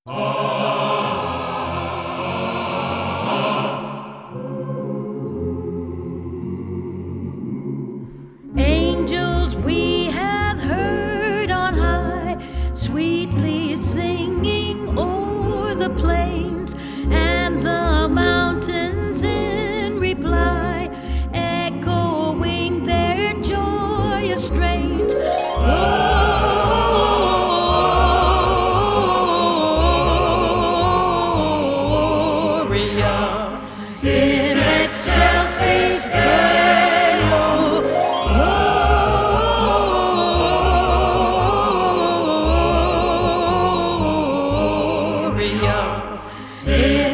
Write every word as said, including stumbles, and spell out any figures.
Angels we have heard on high, sweetly singing o'er the plains, and the mountains in reply, echoing their joyous strains. Gloria in excelsis Deo. Gloria in